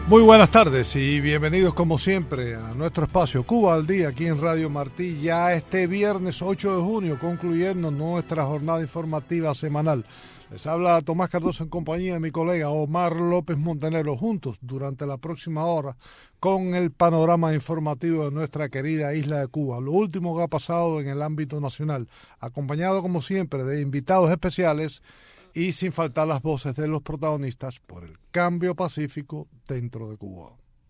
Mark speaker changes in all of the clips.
Speaker 1: Muy buenas tardes y bienvenidos como siempre a nuestro espacio Cuba al Día aquí en Radio Martí, ya este viernes 8 de junio concluyendo nuestra jornada informativa semanal. Les habla Tomás Cardoso en compañía de mi colega Omar López Montenegro, juntos durante la próxima hora con el panorama informativo de nuestra querida isla de Cuba, lo último que ha pasado en el ámbito nacional, acompañado como siempre de invitados especiales y sin faltar las voces de los protagonistas por el cambio pacífico dentro de Cuba.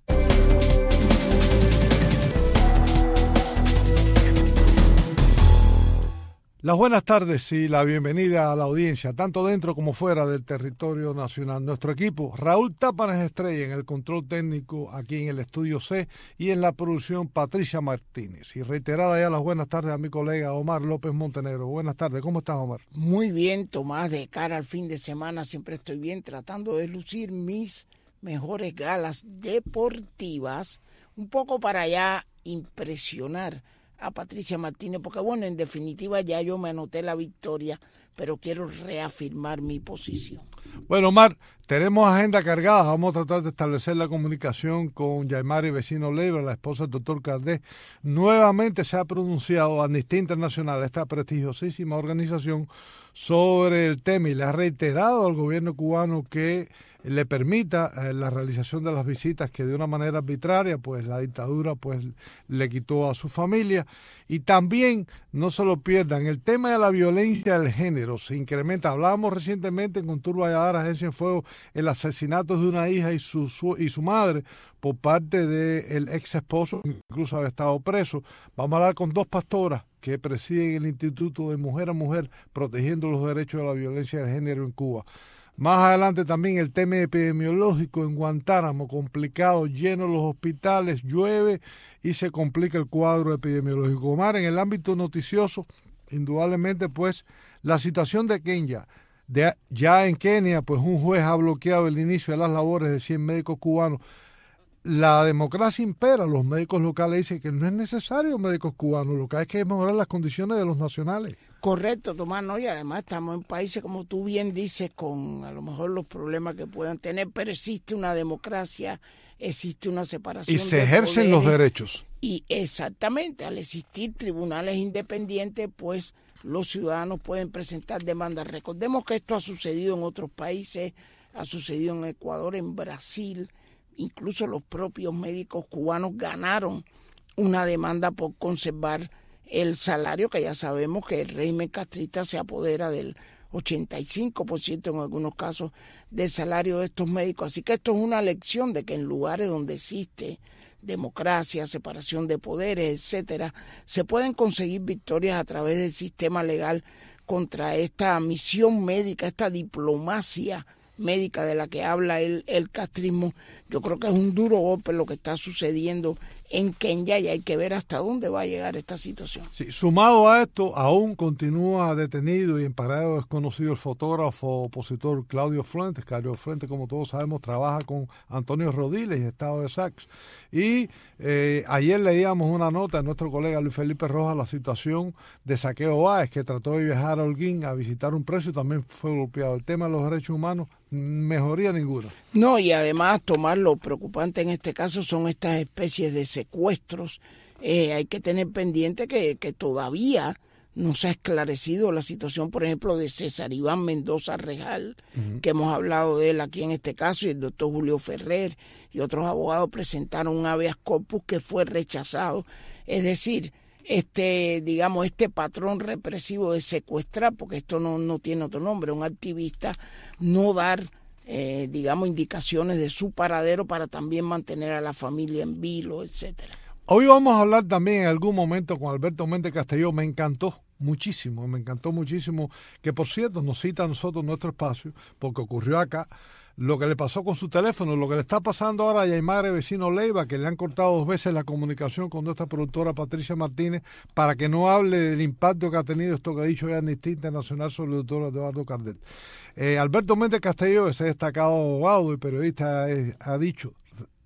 Speaker 1: Las buenas tardes y la bienvenida a la audiencia, tanto dentro como fuera del territorio nacional. Nuestro equipo, Raúl Tápanes Estrella en el control técnico aquí en el Estudio C y en la producción Patricia Martínez. Y reiterada ya las buenas tardes a mi colega Omar López Montenegro. Buenas tardes, ¿cómo estás, Omar?
Speaker 2: Muy bien, Tomás, de cara al fin de semana siempre estoy bien, tratando de lucir mis mejores galas deportivas, un poco para ya impresionar a Patricia Martínez, porque bueno, en definitiva ya yo me anoté la victoria, pero quiero reafirmar mi posición.
Speaker 1: Bueno, Omar, tenemos agenda cargada, vamos a tratar de establecer la comunicación con Yaimari Vecino Leiva, la esposa del doctor Cardés. Nuevamente se ha pronunciado Amnistía Internacional, esta prestigiosísima organización, sobre el tema y le ha reiterado al gobierno cubano que le permita la realización de las visitas que de una manera arbitraria pues la dictadura pues le quitó a su familia. Y también no se lo pierdan, el tema de la violencia del género se incrementa. Hablábamos recientemente con Turba Yadar, Agencia en Fuego, el asesinato de una hija y su madre por parte del ex esposo, incluso había estado preso. Vamos a hablar con dos pastoras que presiden el Instituto de Mujer a Mujer protegiendo los derechos de la violencia del género en Cuba. Más adelante también el tema epidemiológico en Guantánamo, complicado, lleno los hospitales, llueve y se complica el cuadro epidemiológico. Omar, en el ámbito noticioso, indudablemente pues la situación de Kenia. Ya en Kenia pues un juez ha bloqueado el inicio de las labores de 100 médicos cubanos. La democracia impera, los médicos locales dicen que no es necesario médicos cubanos, lo que hay que mejorar las condiciones de los nacionales.
Speaker 2: Correcto, Tomás, ¿no? Y además estamos en países, como tú bien dices, con a lo mejor los problemas que puedan tener, pero existe una democracia, existe una separación
Speaker 1: y se ejercen los derechos.
Speaker 2: Y exactamente, al existir tribunales independientes, pues los ciudadanos pueden presentar demandas. Recordemos que esto ha sucedido en otros países, ha sucedido en Ecuador, en Brasil. Incluso los propios médicos cubanos ganaron una demanda por conservar el salario, que ya sabemos que el régimen castrista se apodera del 85% en algunos casos del salario de estos médicos. Así que esto es una lección de que en lugares donde existe democracia, separación de poderes, etcétera, se pueden conseguir victorias a través del sistema legal contra esta misión médica, esta diplomacia médica de la que habla el castrismo. Yo creo que es un duro golpe lo que está sucediendo en Kenia y hay que ver hasta dónde va a llegar esta situación.
Speaker 1: Sí, sumado a esto, aún continúa detenido y en paradero desconocido el fotógrafo opositor Claudio Fuentes. Claudio Fuentes, como todos sabemos, trabaja con Antonio Rodiles y Estado de Sax. Y ayer leíamos una nota de nuestro colega Luis Felipe Rojas, la situación de Saqueo Báez, que trató de viajar a Holguín a visitar un preso y también fue golpeado. El tema de los derechos humanos, mejoría ninguna.
Speaker 2: No, y además, Tomás, lo preocupante en este caso son estas especies de secuestros. Hay que tener pendiente que todavía no se ha esclarecido la situación, por ejemplo, de César Iván Mendoza Rejal, que hemos hablado de él aquí en este caso, y el doctor Julio Ferrer y otros abogados presentaron un habeas corpus que fue rechazado. Es decir, este patrón represivo de secuestrar, porque esto no tiene otro nombre, un activista, no dar indicaciones de su paradero para también mantener a la familia en vilo, etcétera.
Speaker 1: Hoy vamos a hablar también en algún momento con Alberto Méndez Castelló. Me encantó muchísimo, que por cierto nos cita a nosotros nuestro espacio, porque ocurrió acá lo que le pasó con su teléfono, lo que le está pasando ahora a Yaimari Vecino Leiva, que le han cortado 2 veces la comunicación con nuestra productora Patricia Martínez para que no hable del impacto que ha tenido esto que ha dicho Amnistía Internacional sobre el doctor Eduardo Cardés. Alberto Méndez Castelló, ese destacado abogado y periodista, ha dicho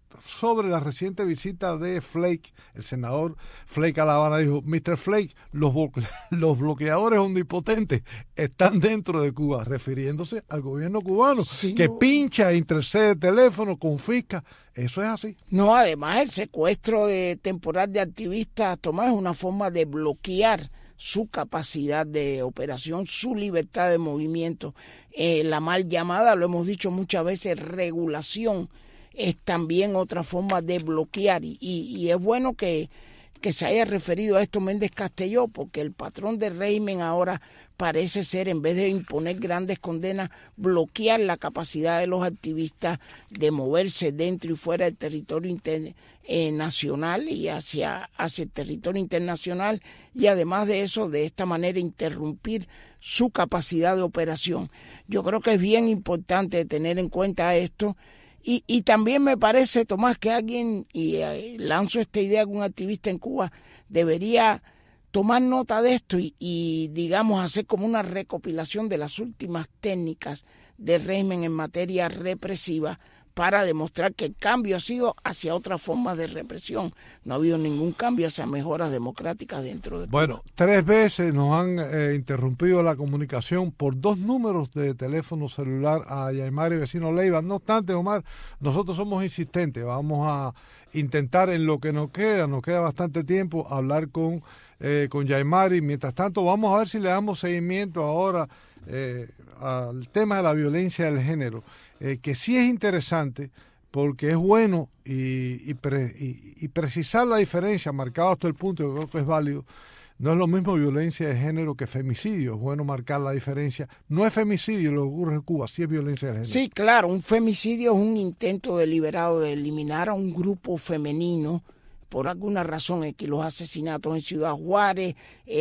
Speaker 1: sobre la reciente visita de Flake. El senador Flake a La Habana dijo: Mr. Flake, los bloqueadores omnipotentes están dentro de Cuba, refiriéndose al gobierno cubano, sí, que pincha, intercede teléfono, confisca. Eso es así.
Speaker 2: No, además el secuestro temporal de activistas, Tomás, es una forma de bloquear su capacidad de operación, su libertad de movimiento. La mal llamada, lo hemos dicho muchas veces, regulación, es también otra forma de bloquear. Y es bueno que se haya referido a esto Méndez Castelló, porque el patrón del régimen ahora parece ser, en vez de imponer grandes condenas, bloquear la capacidad de los activistas de moverse dentro y fuera del territorio nacional y hacia el territorio internacional, y además de eso, de esta manera interrumpir su capacidad de operación. Yo creo que es bien importante tener en cuenta esto. Y también me parece, Tomás, que alguien, lanzo esta idea, que un activista en Cuba debería tomar nota de esto y digamos, hacer como una recopilación de las últimas técnicas del régimen en materia represiva para demostrar que el cambio ha sido hacia otras formas de represión. No ha habido ningún cambio hacia mejoras democráticas dentro de Cuba.
Speaker 1: Bueno, 3 veces nos han interrumpido la comunicación por 2 números de teléfono celular a Yaimari Vecino Leiva. No obstante, Omar, nosotros somos insistentes. Vamos a intentar, en lo que nos queda bastante tiempo, hablar con Yaimari. Mientras tanto, vamos a ver si le damos seguimiento ahora al tema de la violencia del género. Que sí es interesante, porque es bueno y precisar la diferencia, marcado hasta el punto, yo creo que es válido. No es lo mismo violencia de género que femicidio. Es bueno marcar la diferencia. No es femicidio lo que ocurre en Cuba, sí es violencia de género.
Speaker 2: Sí, claro, un femicidio es un intento deliberado de eliminar a un grupo femenino por alguna razón, que los asesinatos en Ciudad Juárez,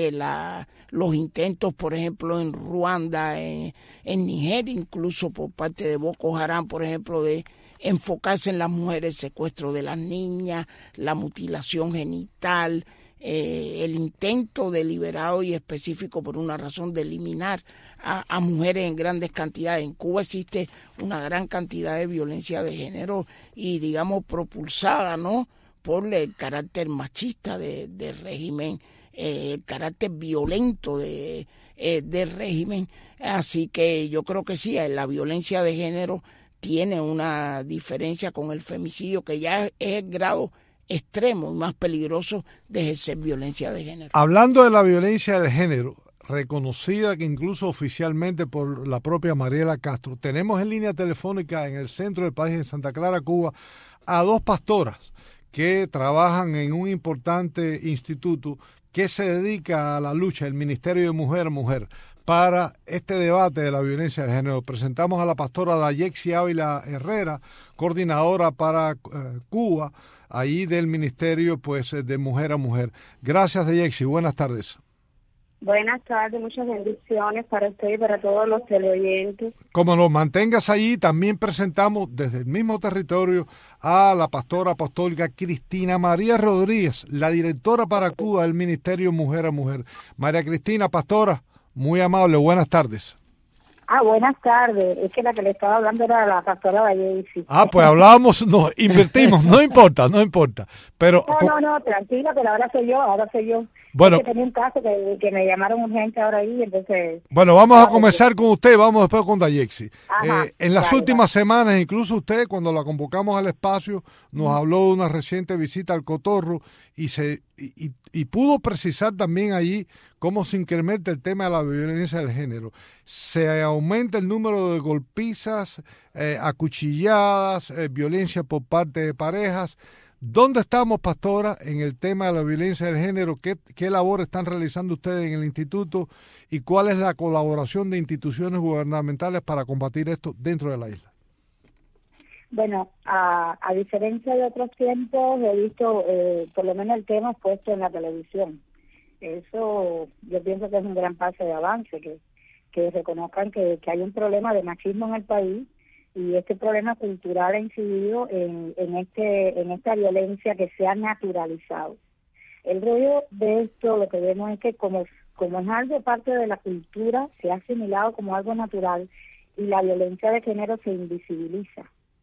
Speaker 2: los intentos, por ejemplo, en Ruanda, en Nigeria, incluso por parte de Boko Haram, por ejemplo, de enfocarse en las mujeres, el secuestro de las niñas, la mutilación genital, el intento deliberado y específico por una razón de eliminar a mujeres en grandes cantidades. En Cuba existe una gran cantidad de violencia de género y, digamos, propulsada, ¿no?, por el carácter machista del régimen, el carácter violento del régimen. Así que yo creo que sí, la violencia de género tiene una diferencia con el femicidio, que ya es el grado extremo y más peligroso de ejercer violencia de género.
Speaker 1: Hablando de la violencia de género, reconocida que incluso oficialmente por la propia Mariela Castro, tenemos en línea telefónica en el centro del país, en Santa Clara, Cuba, a 2 pastoras que trabajan en un importante instituto que se dedica a la lucha, el Ministerio de Mujer a Mujer, para este debate de la violencia de género. Presentamos a la pastora Dayexi Ávila Herrera, coordinadora para Cuba, ahí del Ministerio pues de Mujer a Mujer. Gracias, Dayexi, buenas tardes.
Speaker 3: Buenas tardes, muchas bendiciones para usted y para todos los teleoyentes.
Speaker 1: Como nos mantengas allí, también presentamos desde el mismo territorio a la pastora apostólica Cristina María Rodríguez, la directora para Cuba del Ministerio Mujer a Mujer. María Cristina, pastora, muy amable, buenas tardes.
Speaker 3: Buenas tardes. Es que la que le estaba hablando era la pastora Valleisi.
Speaker 1: Pues hablábamos, no, invertimos, no importa. Pero
Speaker 3: No, tranquila, pero ahora soy yo.
Speaker 1: Bueno,
Speaker 3: es que tenía un caso que me llamaron urgente ahora ahí, entonces...
Speaker 1: Bueno, vamos a comenzar con usted y vamos después con Dayexi. En las últimas semanas, incluso usted, cuando la convocamos al espacio, nos habló de una reciente visita al Cotorro y pudo precisar también allí cómo se incrementa el tema de la violencia del género. Se aumenta el número de golpizas, acuchilladas, violencia por parte de parejas. ¿Dónde estamos, pastora, en el tema de la violencia del género? ¿Qué labor están realizando ustedes en el instituto? ¿Y cuál es la colaboración de instituciones gubernamentales para combatir esto dentro de la isla?
Speaker 3: Bueno, a diferencia de otros tiempos, he visto por lo menos el tema puesto en la televisión. Eso yo pienso que es un gran paso de avance, que reconozcan que hay un problema de machismo en el país, y este problema cultural ha incidido en esta violencia que se ha naturalizado. El rollo de esto, lo que vemos es que como es algo parte de la cultura, se ha asimilado como algo natural, y la violencia de género se invisibiliza.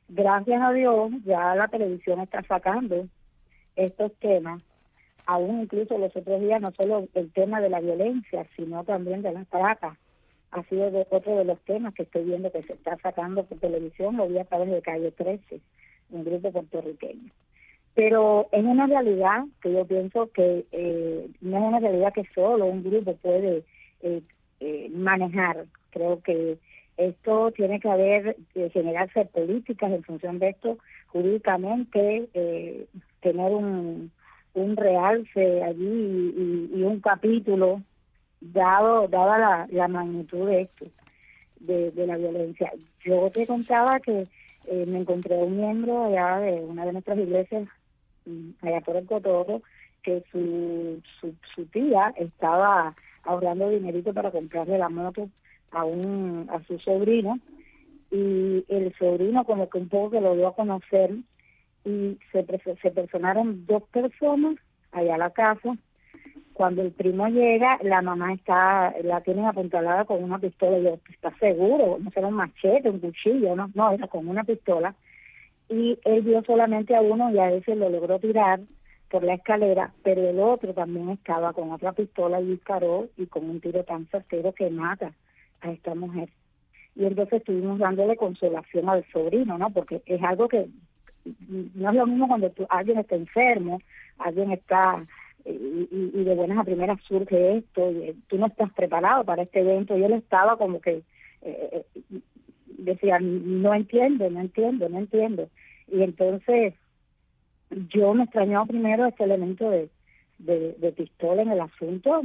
Speaker 3: Gracias a Dios, ya la televisión está sacando estos temas, aún incluso los otros días, no solo el tema de la violencia, sino también de las trata. Ha sido otro de los temas que estoy viendo que se está sacando por televisión, lo vi a través de Calle 13, un grupo puertorriqueño. Pero es una realidad que yo pienso que no es una realidad que solo un grupo puede manejar. Creo que esto tiene que generarse políticas en función de esto, jurídicamente, tener un realce allí y un capítulo dada la magnitud de esto, de la violencia. Yo te contaba que me encontré un miembro allá de una de nuestras iglesias, allá por el Cotorro, que su tía estaba ahorrando dinerito para comprarle la moto a su sobrino, y el sobrino como que un poco que lo dio a conocer, y se personaron 2 personas allá a la casa. Cuando el primo llega, la mamá la tienen apuntalada con una pistola. Y yo, ¿estás seguro? No será un machete, un cuchillo, no, era con una pistola. Y él vio solamente a uno y a ese lo logró tirar por la escalera, pero el otro también estaba con otra pistola y disparó, y con un tiro tan certero que mata a esta mujer. Y entonces estuvimos dándole consolación al sobrino, ¿no? Porque es algo que no es lo mismo cuando alguien está enfermo, alguien está y de buenas a primeras surge esto, y tú no estás preparado para este evento, y él estaba como que decía, no entiendo, y entonces yo me extrañaba primero este elemento de pistola en el asunto,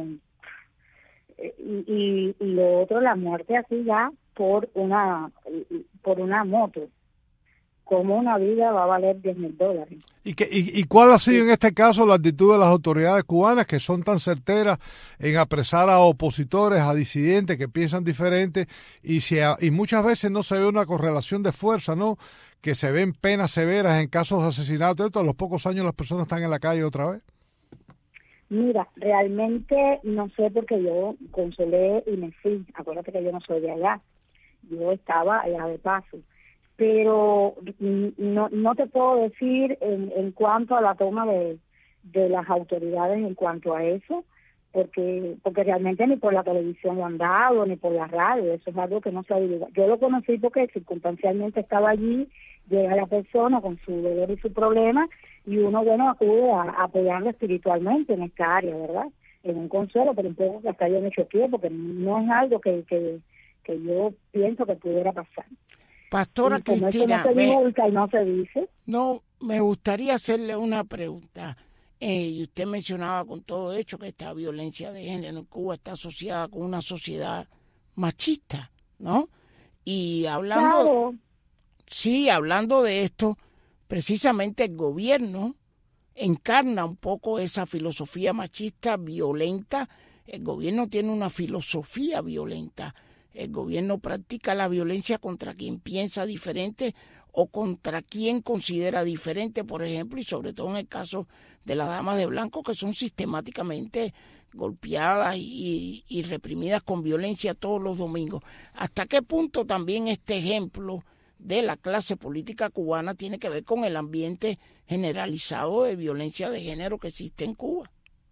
Speaker 3: y lo otro, la muerte así ya por una moto. Como una vida va a valer $10,000.
Speaker 1: ¿Y cuál ha sido en este caso la actitud de las autoridades cubanas, que son tan certeras en apresar a opositores, a disidentes que piensan diferente, y muchas veces no se ve una correlación de fuerza, ¿no? Que se ven penas severas en casos de asesinato? A los pocos años las personas están en la calle otra vez.
Speaker 3: Mira, realmente no sé, porque yo consolé y me fui. Acuérdate que yo no soy de allá, yo estaba allá de paso. Pero no te puedo decir en cuanto a la toma de las autoridades en cuanto a eso, porque realmente ni por la televisión lo han dado, ni por la radio. Eso es algo que no se ha divulgado. Yo lo conocí porque circunstancialmente estaba allí, llega la persona con su dolor y su problema, y uno, acude a apoyarlo espiritualmente en esta área, ¿verdad? En un consuelo, pero un poco que hasta yo me choqué, porque no es algo que yo pienso que pudiera pasar.
Speaker 2: Pastora Cristina,
Speaker 3: no,
Speaker 2: me gustaría hacerle una pregunta. Y usted mencionaba con todo hecho que esta violencia de género en Cuba está asociada con una sociedad machista, ¿no? Y hablando de esto, precisamente el gobierno encarna un poco esa filosofía machista violenta. El gobierno tiene una filosofía violenta. El gobierno practica la violencia contra quien piensa diferente o contra quien considera diferente, por ejemplo, y sobre todo en el caso de las damas de blanco, que son sistemáticamente golpeadas y reprimidas con violencia todos los domingos. ¿Hasta qué punto también este ejemplo de la clase política cubana tiene que ver con el ambiente generalizado de violencia de género que existe en Cuba?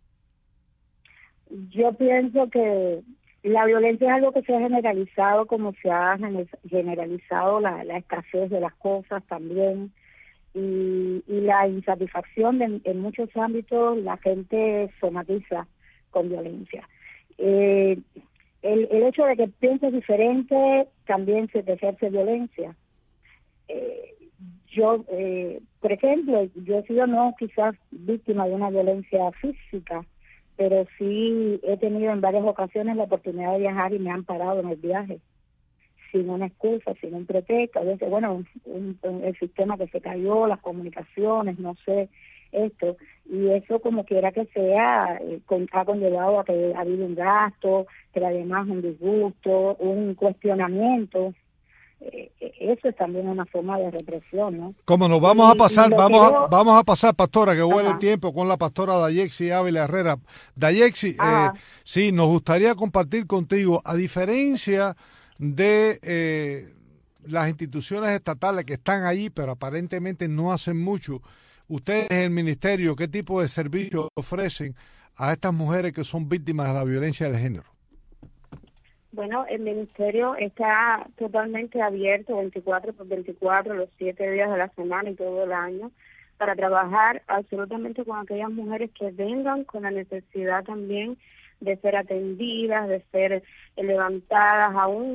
Speaker 3: Yo pienso que la violencia es algo que se ha generalizado, como se ha generalizado la escasez de las cosas también, y la insatisfacción en muchos ámbitos. La gente somatiza con violencia. El hecho de que pienses diferente también se te ejerce violencia. Yo, por ejemplo, yo he sido no quizás víctima de una violencia física, pero sí he tenido en varias ocasiones la oportunidad de viajar y me han parado en el viaje, sin una excusa, sin un pretexto. A veces, el sistema que se cayó, las comunicaciones, no sé, esto. Y eso, como quiera que sea, ha conllevado a que ha habido un gasto, pero además un disgusto, un cuestionamiento. Eso es también una forma de represión, ¿no?
Speaker 1: Como nos vamos a pasar, pastora, que huele el tiempo, con la pastora Dayexi Ávila Herrera. Dayexi, sí, nos gustaría compartir contigo, a diferencia de las instituciones estatales que están allí, pero aparentemente no hacen mucho. Ustedes en el ministerio, ¿qué tipo de servicios ofrecen a estas mujeres que son víctimas de la violencia de género?
Speaker 3: Bueno, el ministerio está totalmente abierto 24/24, los 7 días de la semana y todo el año, para trabajar absolutamente con aquellas mujeres que vengan con la necesidad también de ser atendidas, de ser levantadas,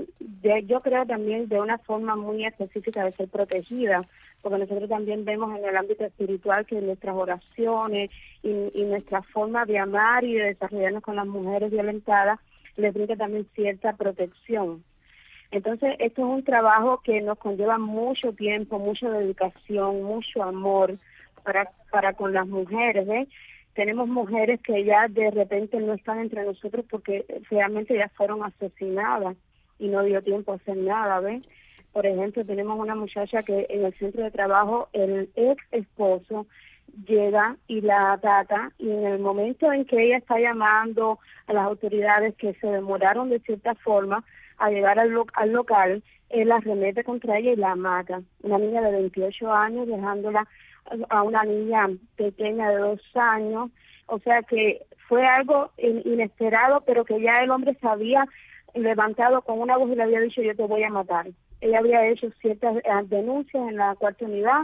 Speaker 3: yo creo también de una forma muy específica de ser protegidas, porque nosotros también vemos en el ámbito espiritual que nuestras oraciones y nuestra forma de amar y de desarrollarnos con las mujeres violentadas les brinda también cierta protección. Entonces, esto es un trabajo que nos conlleva mucho tiempo, mucha dedicación, mucho amor para con las mujeres, ¿ves? Tenemos mujeres que ya de repente no están entre nosotros porque realmente ya fueron asesinadas y no dio tiempo a hacer nada, ¿ves? Por ejemplo, tenemos una muchacha que en el centro de trabajo el ex esposo llega y la ataca, y en el momento en que ella está llamando a las autoridades que se demoraron de cierta forma a llegar al local, él la arremete contra ella y la mata. Una niña de 28 años dejándola a una niña pequeña de 2 años, o sea que fue algo inesperado, pero que ya el hombre se había levantado con una voz y le había dicho: yo te voy a matar. Ella había hecho ciertas denuncias en la 4ª unidad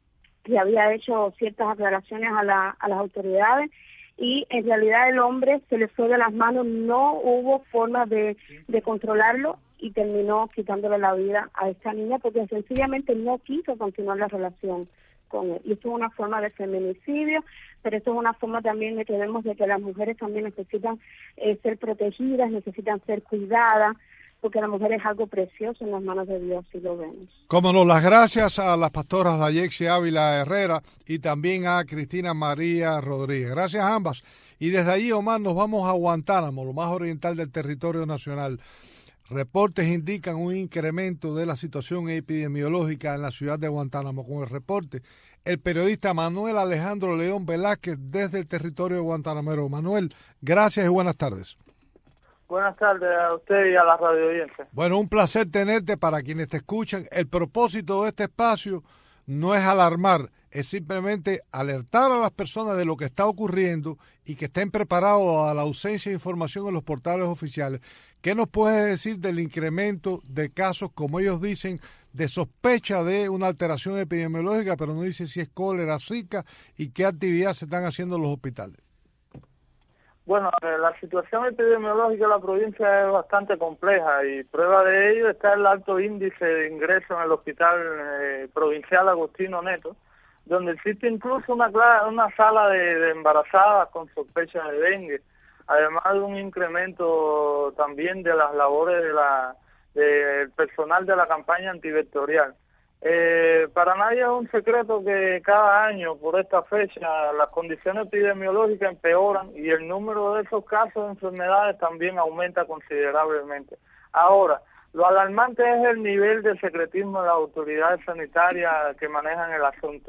Speaker 3: y había hecho ciertas aclaraciones a las autoridades, y en realidad el hombre se le fue de las manos, no hubo forma de controlarlo y terminó quitándole la vida a esta niña porque sencillamente no quiso continuar la relación con él. Y esto es una forma de feminicidio, pero esto es una forma también de que vemos de que las mujeres también necesitan ser protegidas, necesitan ser cuidadas, porque la mujer es algo precioso en las manos de Dios, si lo vemos.
Speaker 1: Como no, las gracias a las pastoras Dayexi Ávila Herrera y también a Cristina María Rodríguez. Gracias a ambas. Y desde allí, Omar, nos vamos a Guantánamo, lo más oriental del territorio nacional. Reportes indican un incremento de la situación epidemiológica en la ciudad de Guantánamo. Con el reporte, el periodista Manuel Alejandro León Velázquez desde el territorio de Guantánamo. Manuel, gracias y buenas tardes.
Speaker 4: Buenas tardes a usted y a la radio audiencia.
Speaker 1: Bueno, un placer tenerte. Para quienes te escuchan, el propósito de este espacio no es alarmar, es simplemente alertar a las personas de lo que está ocurriendo y que estén preparados a la ausencia de información en los portales oficiales. ¿Qué nos puedes decir del incremento de casos, como ellos dicen, de sospecha de una alteración epidemiológica, pero no dice si es cólera, zika, y qué actividad se están haciendo en los hospitales?
Speaker 4: Bueno, la situación epidemiológica de la provincia es bastante compleja y prueba de ello está el alto índice de ingreso en el hospital provincial Agustino Neto, donde existe incluso una sala de embarazadas con sospecha de dengue, además de un incremento también de las labores del personal de la campaña antivectorial. Para nadie es un secreto que cada año por esta fecha las condiciones epidemiológicas empeoran y el número de esos casos de enfermedades también aumenta considerablemente. Ahora, lo alarmante es el nivel de secretismo de las autoridades sanitarias que manejan el asunto.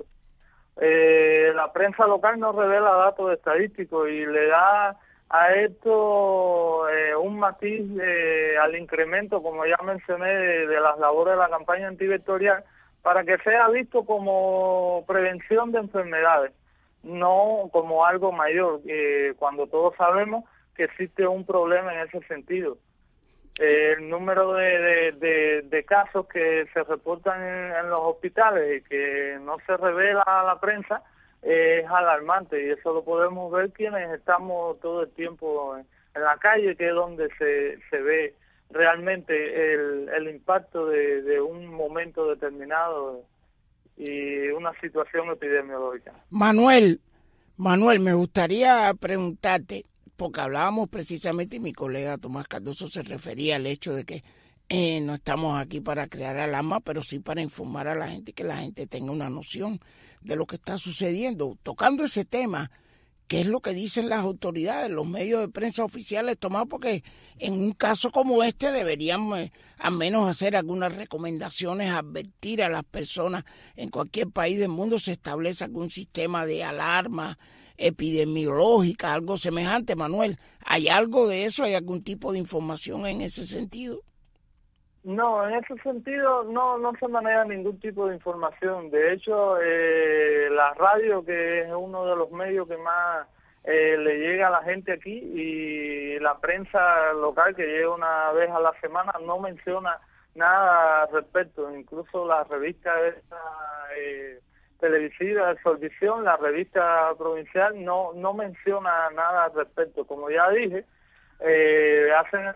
Speaker 4: La prensa local no revela datos estadísticos y le da a esto un matiz al incremento, como ya mencioné, de las labores de la campaña antivectorial, para que sea visto como prevención de enfermedades, no como algo mayor, cuando todos sabemos que existe un problema en ese sentido. El número de casos que se reportan en los hospitales y que no se revela a la prensa es alarmante, y eso lo podemos ver quienes estamos todo el tiempo en la calle, que es donde se ve realmente el impacto de un momento determinado y una situación epidemiológica.
Speaker 2: Manuel, me gustaría preguntarte, porque hablábamos precisamente y mi colega Tomás Cardoso se refería al hecho de que no estamos aquí para crear alarma, pero sí para informar a la gente, que la gente tenga una noción de lo que está sucediendo. Tocando ese tema, ¿qué es lo que dicen las autoridades, los medios de prensa oficiales, Tomás? Porque en un caso como este deberían al menos hacer algunas recomendaciones, advertir a las personas. En cualquier país del mundo se establece algún sistema de alarma epidemiológica, algo semejante. Manuel, ¿hay algo de eso? ¿Hay algún tipo de información en ese sentido?
Speaker 4: No, en ese sentido no se maneja ningún tipo de información. De hecho, la radio, que es uno de los medios que más le llega a la gente aquí, y la prensa local, que llega una vez a la semana, no menciona nada al respecto. Incluso la revista televisiva de Solvisión, la revista provincial, no menciona nada al respecto. Como ya dije, hacen...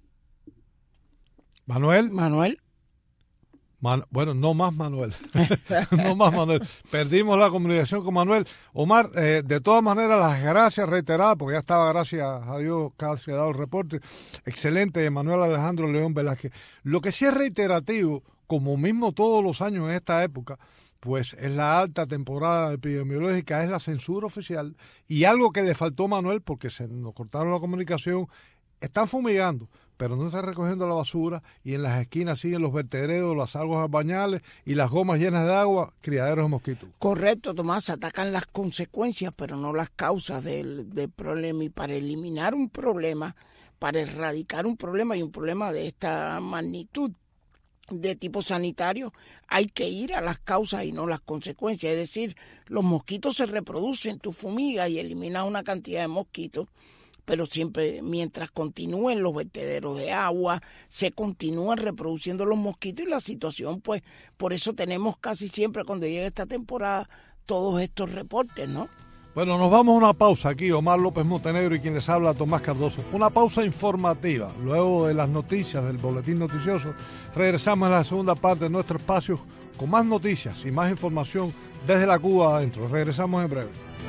Speaker 2: Manuel.
Speaker 1: Bueno, no más Manuel. No más Manuel. Perdimos la comunicación con Manuel. Omar, de todas maneras, las gracias reiteradas, porque ya estaba, gracias a Dios, casi ha dado el reporte excelente de Manuel Alejandro León Velázquez. Lo que sí es reiterativo, como mismo todos los años en esta época, pues es la alta temporada epidemiológica, es la censura oficial, y algo que le faltó a Manuel, porque se nos cortaron la comunicación. Están fumigando, pero no están recogiendo la basura, y en las esquinas siguen los vertederos, las aguas bañales y las gomas llenas de agua, criaderos de mosquitos.
Speaker 2: Correcto, Tomás, atacan las consecuencias, pero no las causas del problema. Y para eliminar un problema, para erradicar un problema, y un problema de esta magnitud, de tipo sanitario, hay que ir a las causas y no las consecuencias. Es decir, los mosquitos se reproducen, tú fumigas y eliminas una cantidad de mosquitos, pero siempre, mientras continúen los vertederos de agua, se continúan reproduciendo los mosquitos, y la situación, pues, por eso tenemos casi siempre, cuando llega esta temporada, todos estos reportes, ¿no?
Speaker 1: Bueno, nos vamos a una pausa aquí. Omar López Montenegro y quien les habla, Tomás Cardoso. Una pausa informativa. Luego de las noticias del boletín noticioso, regresamos a la segunda parte de nuestro espacio con más noticias y más información desde la Cuba adentro. Regresamos en breve.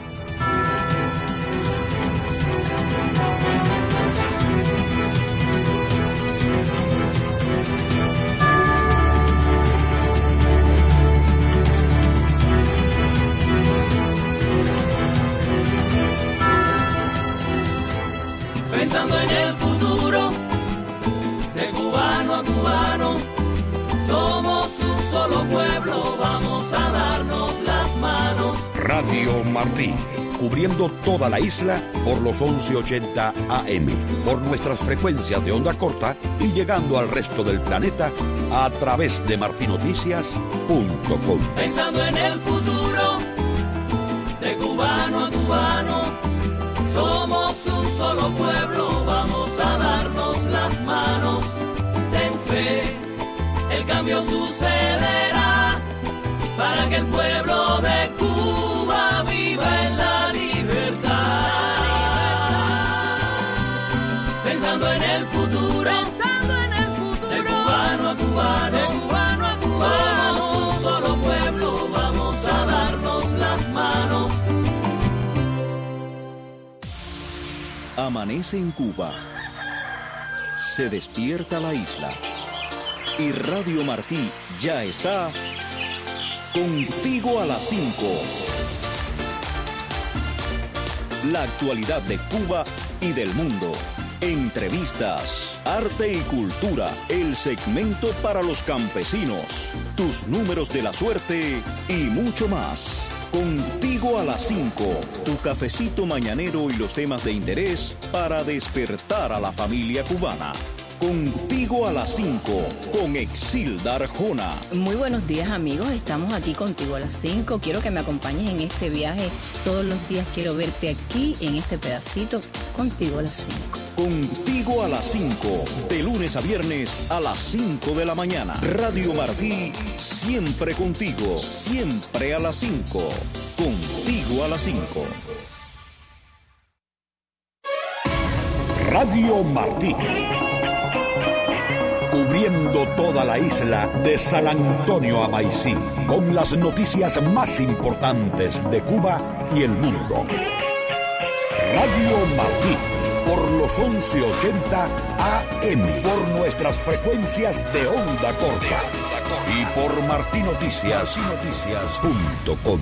Speaker 5: Pensando en el futuro, de cubano a cubano, somos un solo pueblo, vamos a darnos las manos.
Speaker 6: Radio Martí, cubriendo toda la isla por los 1180 AM, por nuestras frecuencias de onda corta y llegando al resto del planeta a través de martinoticias.com.
Speaker 5: Pensando en el futuro, de cubano a cubano, somos un solo pueblo, vamos a darnos las manos. Ten fe, el cambio sucederá, para que el pueblo de Cuba viva en la libertad. Pensando en el futuro, de cubano a cubano, somos un solo pueblo, vamos a darnos las manos.
Speaker 7: Amanece en Cuba, se despierta la isla, y Radio Martí ya está contigo a las 5. La actualidad de Cuba y del mundo, entrevistas, arte y cultura, el segmento para los campesinos, tus números de la suerte y mucho más. Contigo a las 5, tu cafecito mañanero y los temas de interés para despertar a la familia cubana. Contigo a las 5, con Exilda Arjona.
Speaker 8: Muy buenos días, amigos, estamos aquí contigo a las 5. Quiero que me acompañes en este viaje. Todos los días quiero verte aquí en este pedacito, contigo a las 5.
Speaker 7: Contigo a las 5, de lunes a viernes a las 5 de la mañana. Radio Martí, siempre contigo, siempre a las 5. Contigo a las 5.
Speaker 6: Radio Martí, cubriendo toda la isla de San Antonio a Maicí, con las noticias más importantes de Cuba y el mundo. Radio Martí, por los 1180 AM, por nuestras frecuencias de onda corta y por martinoticias.com.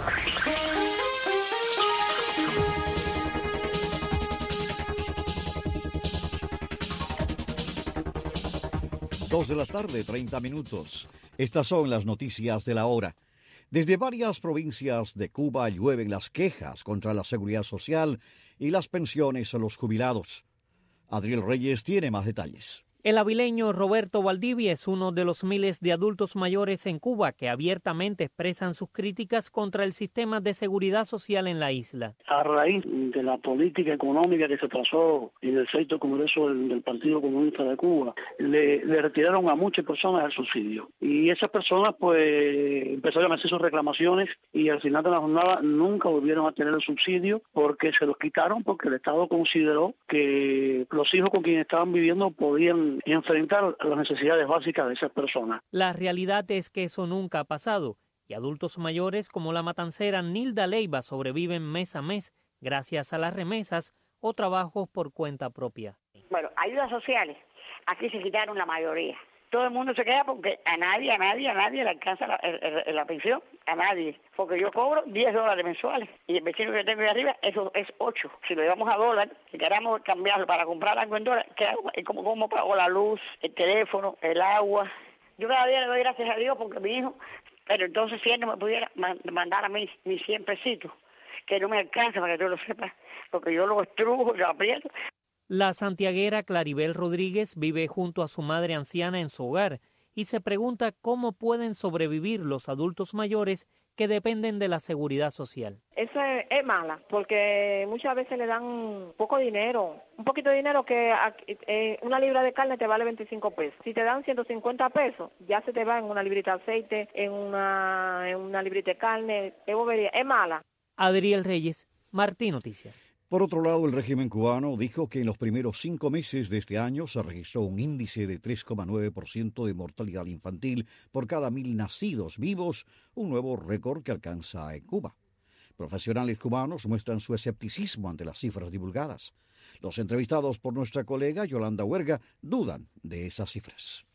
Speaker 9: 2 de la tarde, 30 minutos. Estas son las noticias de la hora. Desde varias provincias de Cuba llueven las quejas contra la seguridad social y las pensiones a los jubilados. Adriel Reyes tiene más detalles.
Speaker 10: El avileño Roberto Valdivia es uno de los miles de adultos mayores en Cuba que abiertamente expresan sus críticas contra el sistema de seguridad social en la isla.
Speaker 11: A raíz de la política económica que se trazó en el sexto Congreso del Partido Comunista de Cuba, le retiraron a muchas personas el subsidio. Y esas personas pues empezaron a hacer sus reclamaciones y al final de la jornada nunca volvieron a tener el subsidio porque se los quitaron porque el Estado consideró que los hijos con quienes estaban viviendo podían enfrentar las necesidades básicas de esas personas.
Speaker 10: La realidad es que eso nunca ha pasado y adultos mayores como la matancera Nilda Leiva sobreviven mes a mes gracias a las remesas o trabajos por cuenta propia.
Speaker 12: Bueno, ayudas sociales, aquí se quitaron la mayoría. Todo el mundo se queda porque a nadie le alcanza la pensión, a nadie. Porque yo cobro $10 mensuales y el vecino que tengo de arriba, eso es 8. Si lo llevamos a dólar, si queramos cambiarlo para comprar algo en dólar, ¿cómo pago la luz, el teléfono, el agua? Yo cada día le doy gracias a Dios porque mi hijo, pero entonces si él no me pudiera mandar a mí mis 100 pesitos, que no me alcanza para que tú lo sepas, porque yo lo estrujo y lo aprieto.
Speaker 10: La santiaguera Claribel Rodríguez vive junto a su madre anciana en su hogar y se pregunta cómo pueden sobrevivir los adultos mayores que dependen de la seguridad social.
Speaker 13: Eso es mala, porque muchas veces le dan poco dinero, un poquito de dinero que una libra de carne te vale 25 pesos. Si te dan 150 pesos, ya se te va en una librita de aceite, en una librita de carne, es mala.
Speaker 10: Adriel Reyes, Martín Noticias.
Speaker 9: Por otro lado, el régimen cubano dijo que en los primeros 5 meses de este año se registró un índice de 3,9% de mortalidad infantil por cada 1.000 nacidos vivos, un nuevo récord que alcanza en Cuba. Profesionales cubanos muestran su escepticismo ante las cifras divulgadas. Los entrevistados por nuestra colega Yolanda Huerga dudan de esas cifras.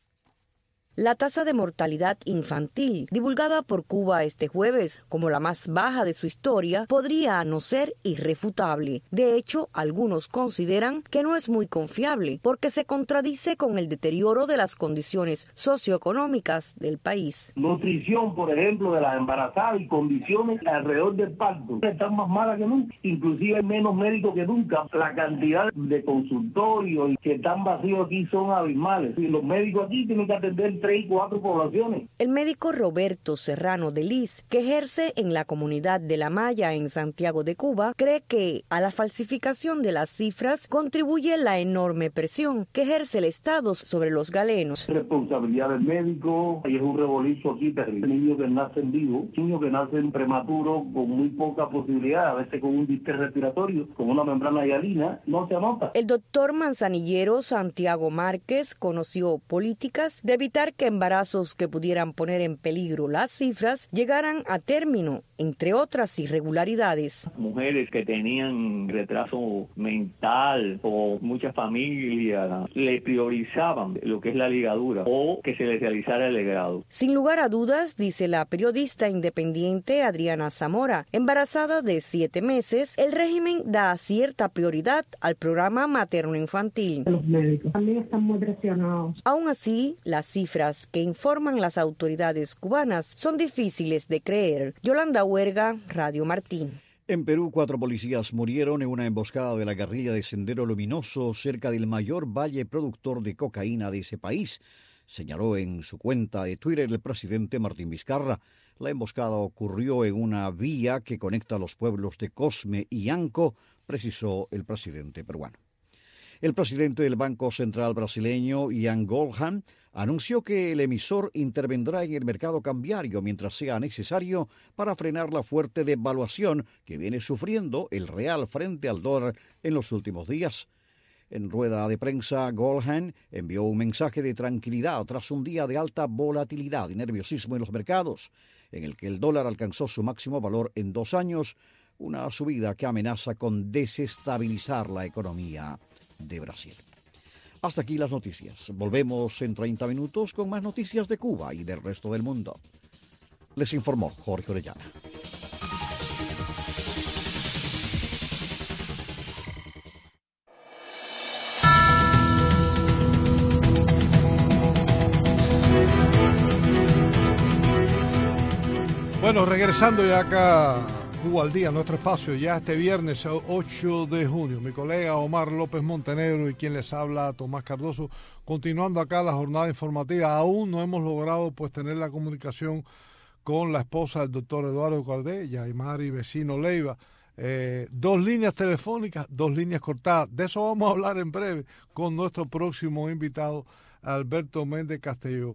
Speaker 14: La tasa de mortalidad infantil, divulgada por Cuba este jueves como la más baja de su historia, podría no ser irrefutable. De hecho, algunos consideran que no es muy confiable porque se contradice con el deterioro de las condiciones socioeconómicas del país.
Speaker 15: Nutrición, por ejemplo, de las embarazadas y condiciones alrededor del parto están más malas que nunca. Inclusive hay menos médicos que nunca. La cantidad de consultorios que están vacíos aquí son abismales. Y los médicos aquí tienen que atender 3 y 4 poblaciones.
Speaker 14: El médico Roberto Serrano de Liz, que ejerce en la comunidad de La Maya en Santiago de Cuba, cree que a la falsificación de las cifras contribuye la enorme presión que ejerce el Estado sobre los galenos.
Speaker 15: Responsabilidad del médico, y es un revoluzo aquí terrible. Niños que nacen vivos, niños que nacen prematuros con muy poca posibilidad, a veces con un distrés respiratorio, con una membrana hialina, no se anota.
Speaker 14: El doctor manzanillero Santiago Márquez conoció políticas de evitar que embarazos que pudieran poner en peligro las cifras llegaran a término, entre otras irregularidades.
Speaker 16: Mujeres que tenían retraso mental o muchas familias le priorizaban lo que es la ligadura o que se les realizara el legrado.
Speaker 14: Sin lugar a dudas, dice la periodista independiente Adriana Zamora, embarazada de 7 meses, el régimen da cierta prioridad al programa materno-infantil.
Speaker 17: Los médicos también están muy presionados.
Speaker 14: Aún así, las cifras que informan las autoridades cubanas son difíciles de creer. Yolanda Huerga, Radio Martín.
Speaker 9: En Perú, 4 policías murieron en una emboscada de la guerrilla de Sendero Luminoso cerca del mayor valle productor de cocaína de ese país, señaló en su cuenta de Twitter el presidente Martín Vizcarra. La emboscada ocurrió en una vía que conecta los pueblos de Cosme y Anco, precisó el presidente peruano. El presidente del Banco Central brasileño, Ian Goldhan, anunció que el emisor intervendrá en el mercado cambiario mientras sea necesario para frenar la fuerte devaluación que viene sufriendo el real frente al dólar en los últimos días. En rueda de prensa, Goldhan envió un mensaje de tranquilidad tras un día de alta volatilidad y nerviosismo en los mercados, en el que el dólar alcanzó su máximo valor en 2 años, una subida que amenaza con desestabilizar la economía de Brasil. Hasta aquí las noticias. Volvemos en 30 minutos con más noticias de Cuba y del resto del mundo. Les informó Jorge Orellana.
Speaker 1: Bueno, regresando ya acá Cuba al Día, nuestro espacio, ya este viernes 8 de junio. Mi colega Omar López Montenegro y quien les habla, Tomás Cardoso, continuando acá la jornada informativa. Aún no hemos logrado pues tener la comunicación con la esposa del doctor Eduardo Cardé, Yaimari Vecino Leiva. 2 líneas telefónicas, 2 líneas cortadas. De eso vamos a hablar en breve con nuestro próximo invitado, Alberto Méndez Castelló.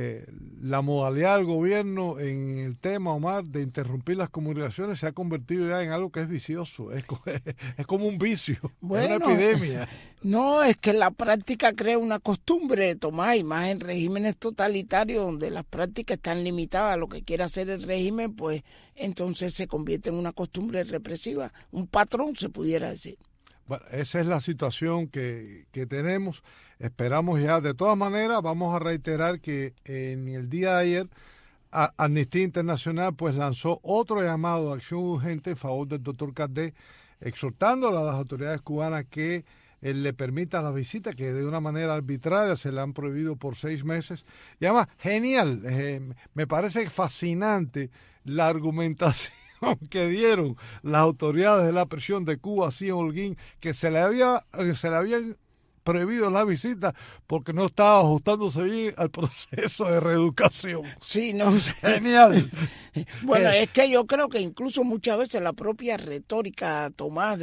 Speaker 1: La modalidad del gobierno en el tema, Omar, de interrumpir las comunicaciones se ha convertido ya en algo que es vicioso, es como un vicio,
Speaker 2: bueno,
Speaker 1: es una epidemia.
Speaker 2: No, es que la práctica crea una costumbre, Tomás, y más en regímenes totalitarios donde las prácticas están limitadas a lo que quiere hacer el régimen, pues entonces se convierte en una costumbre represiva, un patrón se pudiera decir.
Speaker 1: Bueno, esa es la situación que tenemos. Esperamos ya. De todas maneras, vamos a reiterar que en el día de ayer Amnistía Internacional pues lanzó otro llamado de acción urgente en favor del doctor Cardé, exhortando a las autoridades cubanas que le permitan la visita, que de una manera arbitraria se le han prohibido por 6 meses. Y además, genial, me parece fascinante la argumentación que dieron las autoridades de la prisión de Cuba, así en Holguín, que se le habían prohibido la visita porque no estaba ajustándose bien al proceso de reeducación.
Speaker 2: Sí, no sé.
Speaker 1: Genial.
Speaker 2: Bueno, es que yo creo que incluso muchas veces la propia retórica, Tomás,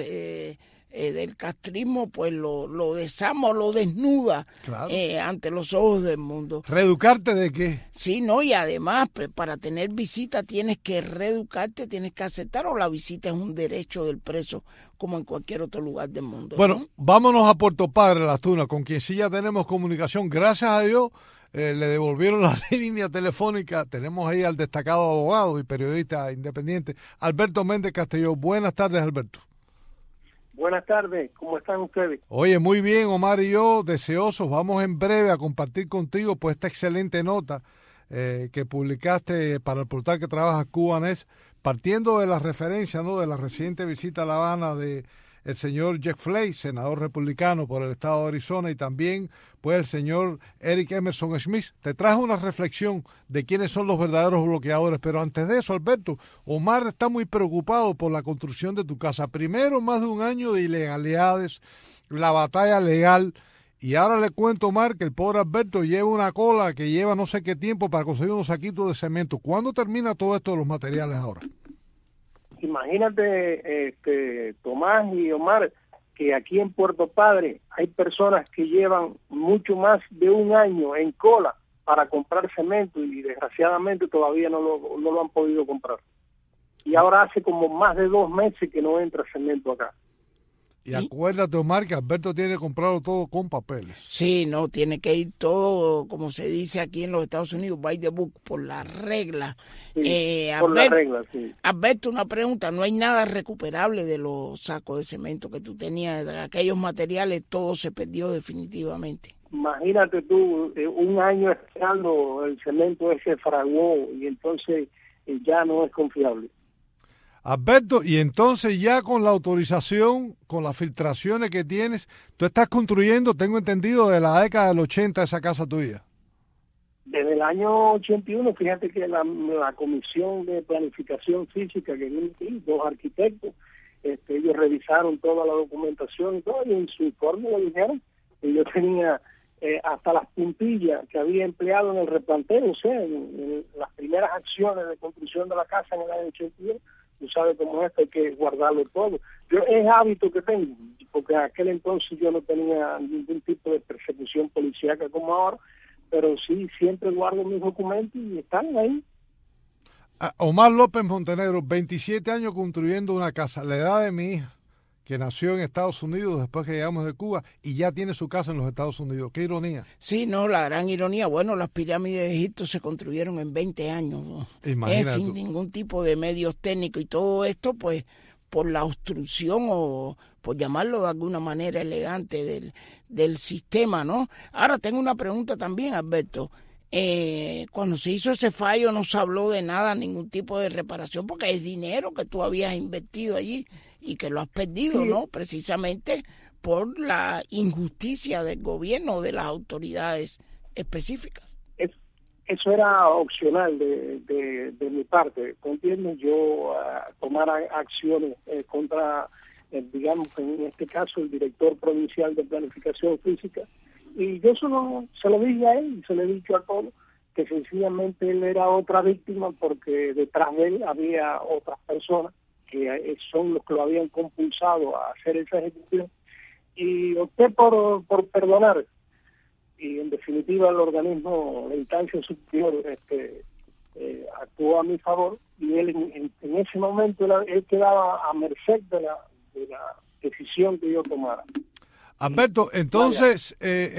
Speaker 2: del castrismo, pues lo desarma, lo desnuda, claro, ante los ojos del mundo.
Speaker 1: ¿Reeducarte de qué?
Speaker 2: Sí, no, y además para tener visita tienes que reeducarte, tienes que aceptar, o la visita es un derecho del preso, como en cualquier otro lugar del mundo.
Speaker 1: Bueno,
Speaker 2: ¿no?
Speaker 1: Vámonos a Puerto Padre, Las Tunas, con quien sí ya tenemos comunicación. Gracias a Dios le devolvieron la línea telefónica. Tenemos ahí al destacado abogado y periodista independiente, Alberto Méndez Castelló. Buenas tardes, Alberto.
Speaker 18: Buenas tardes, ¿cómo están ustedes?
Speaker 1: Oye, muy bien, Omar y yo, deseosos. Vamos en breve a compartir contigo pues esta excelente nota que publicaste para el portal que trabaja Cubanet, partiendo de la referencia, ¿no?, de la reciente visita a La Habana de el señor Jeff Flake, senador republicano por el estado de Arizona, y también pues el señor Eric Emerson Smith. Te trajo una reflexión de quiénes son los verdaderos bloqueadores, pero antes de eso, Alberto, Omar está muy preocupado por la construcción de tu casa. Primero, más de 1 año de ilegalidades, la batalla legal, y ahora le cuento, Omar, que el pobre Alberto lleva una cola que lleva no sé qué tiempo para conseguir unos saquitos de cemento. ¿Cuándo termina todo esto de los materiales ahora?
Speaker 18: Imagínate, Tomás y Omar, que aquí en Puerto Padre hay personas que llevan mucho más de 1 año en cola para comprar cemento y desgraciadamente todavía no lo han podido comprar. Y ahora hace como más de 2 meses que no entra cemento acá.
Speaker 1: Y acuérdate, Omar, que Alberto tiene que comprarlo todo con papeles.
Speaker 2: Sí, no, tiene que ir todo, como se dice aquí en los Estados Unidos, by the book, por la regla.
Speaker 18: Sí, por la regla, sí.
Speaker 2: Alberto, una pregunta, ¿no hay nada recuperable de los sacos de cemento que tú tenías, de aquellos materiales, todo se perdió definitivamente?
Speaker 18: Imagínate tú, 1 año esperando, el cemento ese fraguó y entonces ya no es confiable.
Speaker 1: Alberto, y entonces ya con la autorización, con las filtraciones que tienes, tú estás construyendo, tengo entendido, de la década del 80 esa casa tuya.
Speaker 18: Desde el año 81, fíjate que la Comisión de Planificación Física, que viene aquí, 2 arquitectos, ellos revisaron toda la documentación y todo, y en su informe le dijeron que yo tenía hasta las puntillas que había empleado en el replanteo, o sea, en las primeras acciones de construcción de la casa en el año 81. Tú sabes cómo es, hay que guardarlo todo. Es hábito que tengo, porque en aquel entonces yo no tenía ningún tipo de persecución policíaca como ahora, pero sí, siempre guardo mis documentos y están ahí.
Speaker 1: Omar López Montenegro, 27 años construyendo una casa, la edad de mi hija, que nació en Estados Unidos después que llegamos de Cuba y ya tiene su casa en los Estados Unidos. ¡Qué ironía!
Speaker 2: Sí, no, la gran ironía. Bueno, las pirámides de Egipto se construyeron en 20 años, ¿no?
Speaker 1: Imagínate.
Speaker 2: Sin ningún tipo de medios técnicos y todo esto, pues, por la obstrucción o por llamarlo de alguna manera elegante del sistema, ¿no? Ahora tengo una pregunta también, Alberto. Cuando se hizo ese fallo no se habló de nada, ningún tipo de reparación, porque es dinero que tú habías invertido allí y que lo has perdido, ¿no? Precisamente por la injusticia del gobierno, de las autoridades específicas.
Speaker 18: eso era opcional de mi parte, ¿entiendes? Yo tomar acciones contra, digamos, en este caso, el director provincial de Planificación Física, y yo se lo dije a él, y se lo he dicho a todos, que sencillamente él era otra víctima, porque detrás de él había otras personas que son los que lo habían compulsado a hacer esa ejecución, y opté por perdonar. Y en definitiva el organismo, la instancia superior, actuó a mi favor, y él en ese momento él quedaba a merced de la decisión que yo tomara.
Speaker 1: Alberto, entonces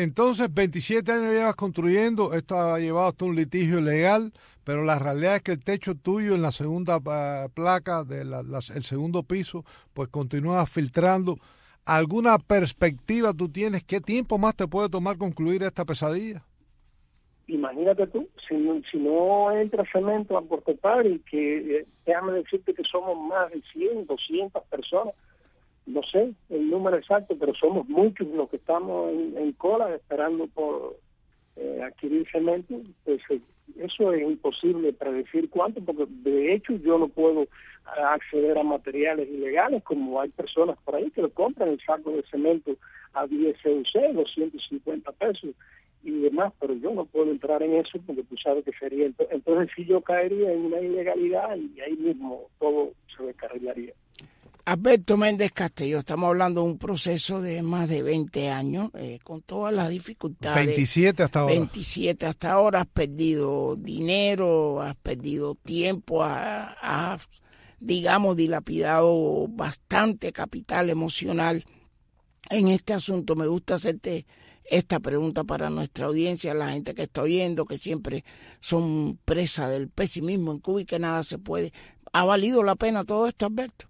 Speaker 1: 27 años llevas construyendo, esto ha llevado hasta un litigio legal, pero la realidad es que el techo tuyo en la segunda placa, el segundo piso, pues continúa filtrando. ¿Alguna perspectiva tú tienes? ¿Qué tiempo más te puede tomar concluir esta pesadilla?
Speaker 18: Imagínate tú, si no entra cemento a Puerto Padre, y que déjame decirte que somos más de 100, 200 personas, no sé el número exacto, pero somos muchos los que estamos en cola esperando por adquirir cemento, pues eso es imposible predecir cuánto, porque de hecho yo no puedo acceder a materiales ilegales, como hay personas por ahí que lo compran el saco de cemento a 10 CUC, 250 pesos y demás, pero yo no puedo entrar en eso porque tú sabes que sería, entonces sí yo caería en una ilegalidad y ahí mismo todo se descarrilaría.
Speaker 2: Alberto Méndez Castelló, estamos hablando de un proceso de más de 20 años, con todas las dificultades.
Speaker 1: 27 hasta ahora.
Speaker 2: 27 hasta ahora, has perdido dinero, has perdido tiempo, has digamos, dilapidado bastante capital emocional en este asunto. Me gusta hacerte esta pregunta para nuestra audiencia, la gente que está oyendo, que siempre son presa del pesimismo en Cuba y que nada se puede. ¿Ha valido la pena todo esto, Alberto?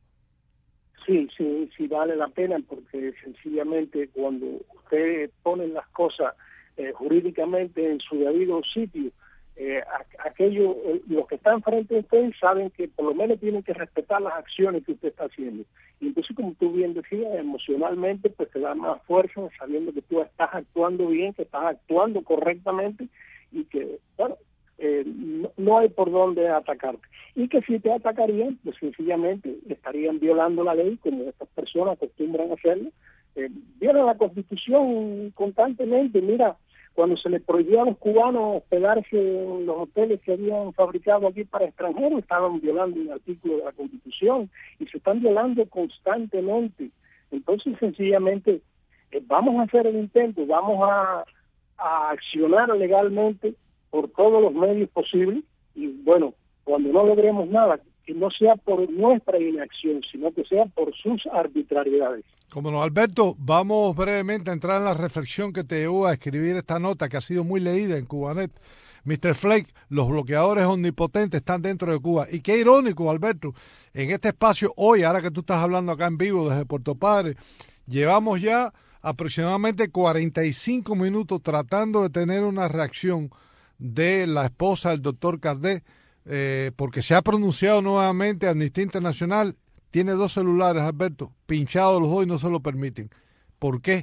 Speaker 18: Sí vale la pena, porque sencillamente cuando usted pone las cosas jurídicamente en su debido sitio, los que están frente a usted saben que por lo menos tienen que respetar las acciones que usted está haciendo. Y entonces, como tú bien decías, emocionalmente pues te da más fuerza sabiendo que tú estás actuando bien, que estás actuando correctamente y que, bueno, no hay por dónde atacarte. Y que si te atacarían, pues sencillamente estarían violando la ley, como estas personas acostumbran a hacerlo. Violan la Constitución constantemente. Mira, cuando se les prohibió a los cubanos hospedarse en los hoteles que habían fabricado aquí para extranjeros, estaban violando un artículo de la Constitución y se están violando constantemente. Entonces, sencillamente, vamos a hacer el intento, vamos a accionar legalmente por todos los medios posibles, y bueno, cuando no logremos nada, que no sea por nuestra inacción, sino que sea por sus arbitrariedades.
Speaker 1: Como no, Alberto, vamos brevemente a entrar en la reflexión que te llevó a escribir esta nota que ha sido muy leída en Cubanet. Mr. Flake, los bloqueadores omnipotentes están dentro de Cuba. Y qué irónico, Alberto, en este espacio hoy, ahora que tú estás hablando acá en vivo desde Puerto Padre, llevamos ya aproximadamente 45 minutos tratando de tener una reacción de la esposa del doctor Cardé, porque se ha pronunciado nuevamente Amnistía Internacional. Tiene 2 celulares, Alberto, pinchados los 2 y no se lo permiten. ¿Por qué?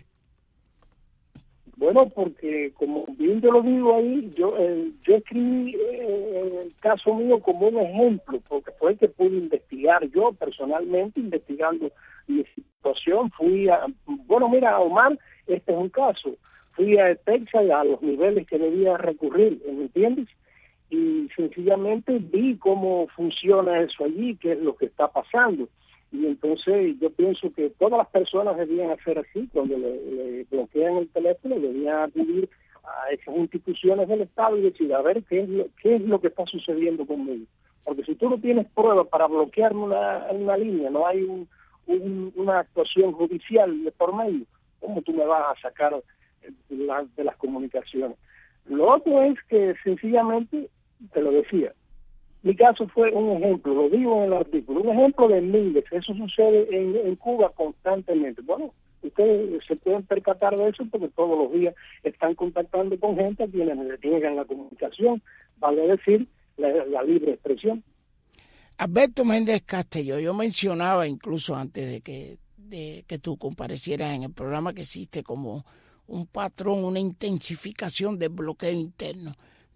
Speaker 18: Bueno, porque como bien yo lo digo ahí, yo escribí el caso mío como un ejemplo, porque fue el que pude investigar yo personalmente, investigando mi situación. Bueno, mira, Omar, este es un caso. Fui a Texas a los niveles que debía recurrir, ¿me entiendes? Y sencillamente vi cómo funciona eso allí, qué es lo que está pasando. Y entonces yo pienso que todas las personas debían hacer así, cuando le bloquean el teléfono, debían acudir a esas instituciones del Estado y decir, a ver, qué es lo que está sucediendo conmigo. Porque si tú no tienes pruebas para bloquear una línea, no hay una actuación judicial de por medio, ¿cómo tú me vas a sacar de las comunicaciones? Lo otro es que sencillamente, te lo decía, mi caso fue un ejemplo, lo digo en el artículo, un ejemplo de miles. Eso sucede en Cuba constantemente. Bueno, ustedes se pueden percatar de eso porque todos los días están contactando con gente a quienes le niegan la comunicación, vale decir, la libre expresión.
Speaker 2: Alberto Méndez Castelló, yo mencionaba incluso antes de que tú comparecieras en el programa que existe como un patrón, una intensificación del bloqueo interno.